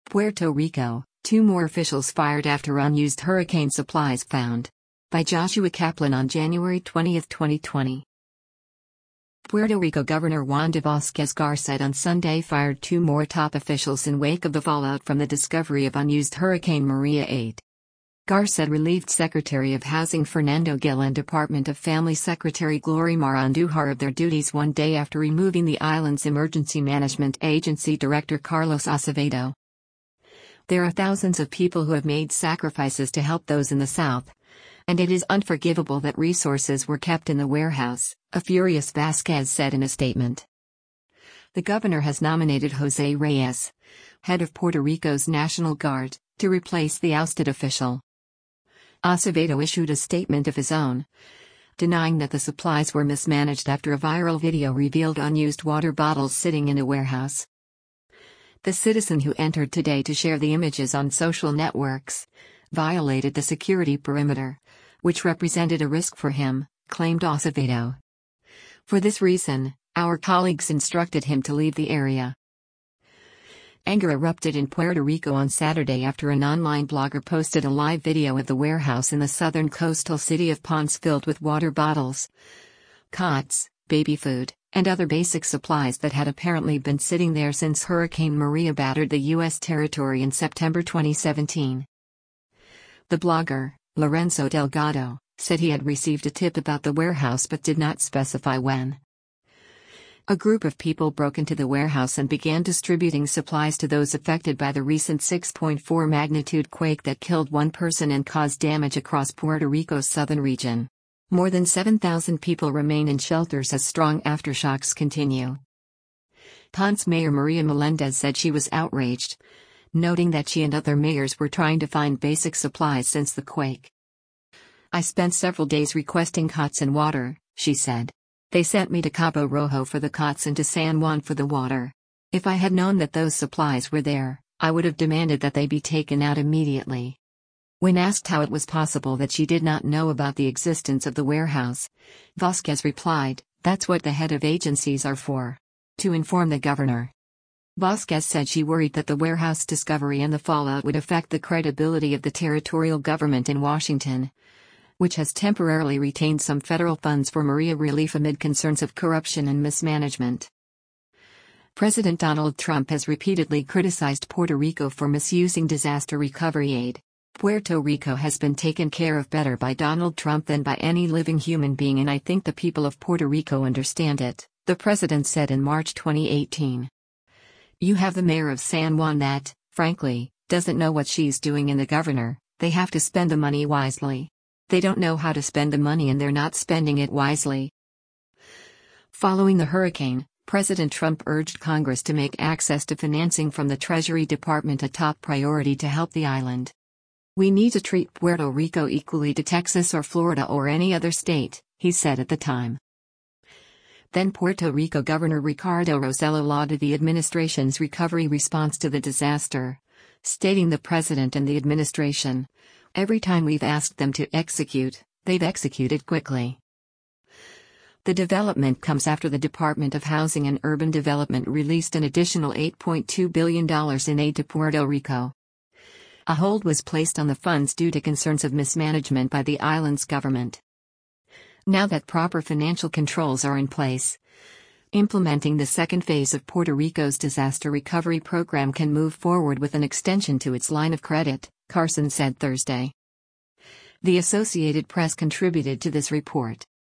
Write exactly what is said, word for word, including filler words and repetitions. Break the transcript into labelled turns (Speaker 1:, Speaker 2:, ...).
Speaker 1: Puerto Rico, two more officials fired after unused hurricane supplies found. By Joshua Kaplan on January twentieth, twenty twenty. Puerto Rico Governor Wanda Vázquez-Garcet on Sunday fired two more top officials in wake of the fallout from the discovery of unused Hurricane Maria aid. Garcet relieved Secretary of Housing Fernando Gil and Department of Family Secretary Glorimar Andújar of their duties one day after removing the island's Emergency Management Agency Director Carlos Acevedo. There are thousands of people who have made sacrifices to help those in the south. And it is unforgivable that resources were kept in the warehouse, a furious Vázquez said in a statement. The governor has nominated José Reyes, head of Puerto Rico's National Guard, to replace the ousted official. Acevedo issued a statement of his own, denying that the supplies were mismanaged after a viral video revealed unused water bottles sitting in a warehouse. The citizen who entered today to share the images on social networks violated the security perimeter, which represented a risk for him, claimed Acevedo. For this reason, our colleagues instructed him to leave the area. Anger erupted in Puerto Rico on Saturday after an online blogger posted a live video of the warehouse in the southern coastal city of Ponce filled with water bottles, cots, baby food, and other basic supplies that had apparently been sitting there since Hurricane Maria battered the U S territory in September twenty seventeen. The blogger, Lorenzo Delgado, said he had received a tip about the warehouse but did not specify when. A group of people broke into the warehouse and began distributing supplies to those affected by the recent six point four magnitude quake that killed one person and caused damage across Puerto Rico's southern region. More than seven thousand people remain in shelters as strong aftershocks continue. Ponce Mayor Maria Melendez said she was outraged, noting that she and other mayors were trying to find basic supplies since the quake. I spent several days requesting cots and water, she said. They sent me to Cabo Rojo for the cots and to San Juan for the water. If I had known that those supplies were there, I would have demanded that they be taken out immediately. When asked how it was possible that she did not know about the existence of the warehouse, Vázquez replied, "That's what the head of agencies are for. To inform the governor." Vázquez said she worried that the warehouse discovery and the fallout would affect the credibility of the territorial government in Washington, which has temporarily retained some federal funds for Maria relief amid concerns of corruption and mismanagement. President Donald Trump has repeatedly criticized Puerto Rico for misusing disaster recovery aid. Puerto Rico has been taken care of better by Donald Trump than by any living human being, and I think the people of Puerto Rico understand it, the president said in March twenty eighteen. You have the mayor of San Juan that, frankly, doesn't know what she's doing, and the governor. They have to spend the money wisely. They don't know how to spend the money and they're not spending it wisely. Following the hurricane, President Trump urged Congress to make access to financing from the Treasury Department a top priority to help the island. We need to treat Puerto Rico equally to Texas or Florida or any other state, he said at the time. Then Puerto Rico Governor Ricardo Rossello lauded the administration's recovery response to the disaster, stating the president and the administration, "Every time we've asked them to execute, they've executed quickly." The development comes after the Department of Housing and Urban Development released an additional eight point two billion dollars in aid to Puerto Rico. A hold was placed on the funds due to concerns of mismanagement by the island's government. Now that proper financial controls are in place, implementing the second phase of Puerto Rico's disaster recovery program can move forward with an extension to its line of credit, Carson said Thursday. The Associated Press contributed to this report.